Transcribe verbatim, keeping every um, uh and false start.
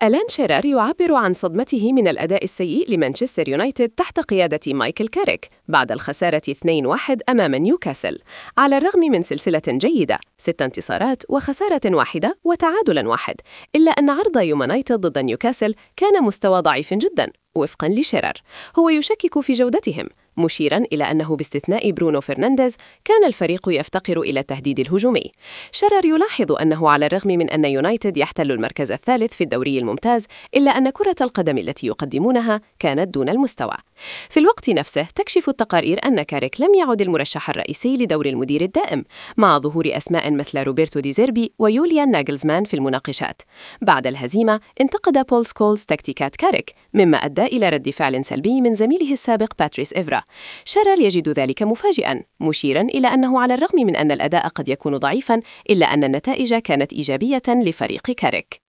ألان شيرر يعبر عن صدمته من الأداء السيء لمانشستر يونايتد تحت قيادة مايكل كاريك بعد الخسارة اثنين واحد أمام نيوكاسل، على الرغم من سلسلة جيدة، ست انتصارات وخسارة واحدة وتعادل واحد، إلا أن عرض يونايتد ضد نيوكاسل كان مستوى ضعيف جداً وفقاً لشيرر. هو يشكك في جودتهم، مشيراً إلى أنه باستثناء برونو فرنانديز كان الفريق يفتقر إلى التهديد الهجومي. شيرر يلاحظ أنه على الرغم من أن يونايتد يحتل المركز الثالث في الدوري الممتاز، إلا أن كرة القدم التي يقدمونها كانت دون المستوى. في الوقت نفسه تكشف التقارير أن كاريك لم يعد المرشح الرئيسي لدور المدير الدائم، مع ظهور أسماء مثل روبرتو دي زيربي ويوليان ناغلزمان في المناقشات. بعد الهزيمة انتقد بول سكولز تكتيكات كاريك، مما أدى إلى رد فعل سلبي من زميله السابق باتريس إيفرا. شيرر يجد ذلك مفاجئاً، مشيراً إلى أنه على الرغم من أن الأداء قد يكون ضعيفاً، إلا أن النتائج كانت إيجابية لفريق كاريك.